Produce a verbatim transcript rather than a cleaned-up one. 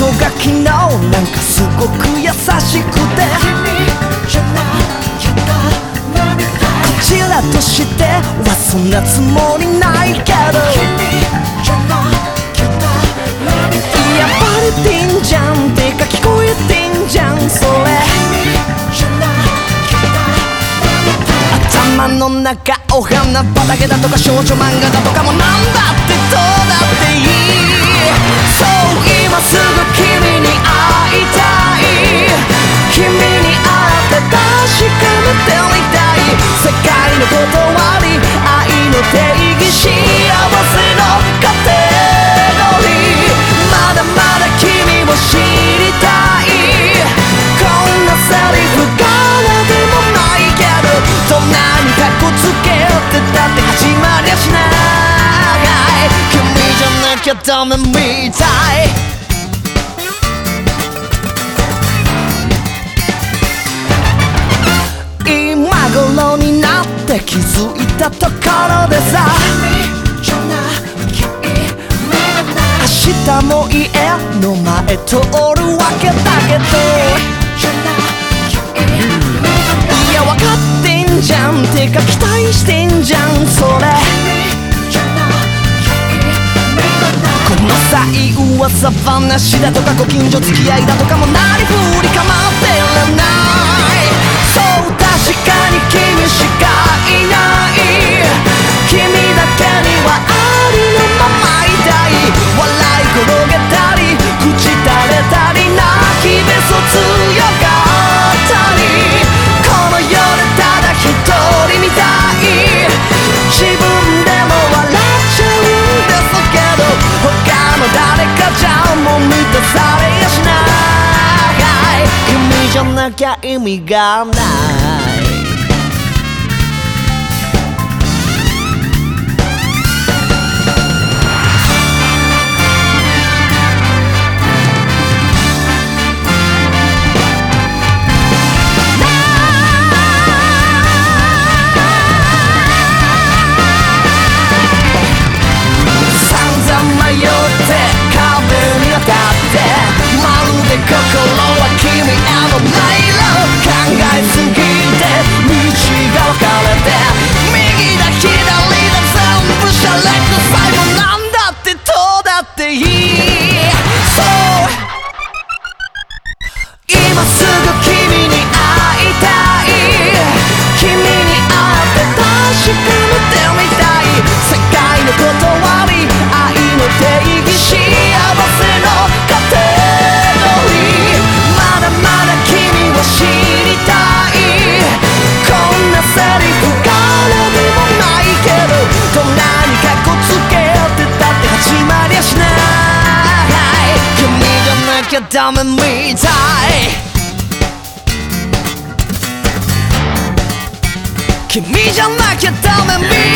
が昨日なんかすごく優しくて、こちらとしてはそんなつもりないけど、いやバレてんじゃんてか聞こえてんじゃんそれ。頭の中お花畑だとか少女漫画だとかもなんだってどうだっていい。そう今すぐ君に会いたい、君に会って確かめてみたい。世界の断り愛の定義幸せのカテゴリー、まだまだ君を知りたい。こんなセリフからでもないけど、どんなにカッコつけてたって始まりゃしない。君じゃなきゃダメみたい。今頃になって気づいたところでさ、明日も家の前通るわけだけど、いや分かってんじゃんてか期待してんじゃんそれ。この際噂話だとかご近所付き合いだとかもなりふり構ってらない。そう確かに君しかいない、君だけにはありのままいたい。笑い転げたり口垂れたり泣きべそ強がったり、この世でただ一人みたい。自分でも笑っちゃうんですけど、他の誰かじゃもう満たされやしない。君じゃなきゃ意味がない。心は君への迷路、考えすぎて道が分かれて、右だ左だ全部シャレくさい。もうなんだってどうだっていい。そう今すぐ君に会いたい、君に会って確かめてみたい。世界の断り愛の定義幸せの過程、知りたい。こんなセリフからでもないけど、どんなにカッコつけてたって始まりゃしない。君じゃなきゃダメみたい。君じゃなきゃダメみたい。